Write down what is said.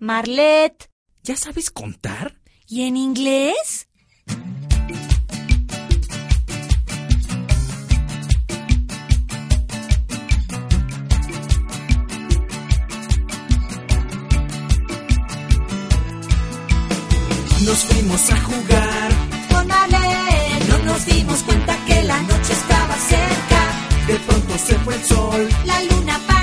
Marlet. ¿Ya sabes contar? ¿Y en inglés? Nos fuimos a jugar Con Marlet. no nos dimos cuenta que la noche estaba cerca. De pronto se fue el sol. La luna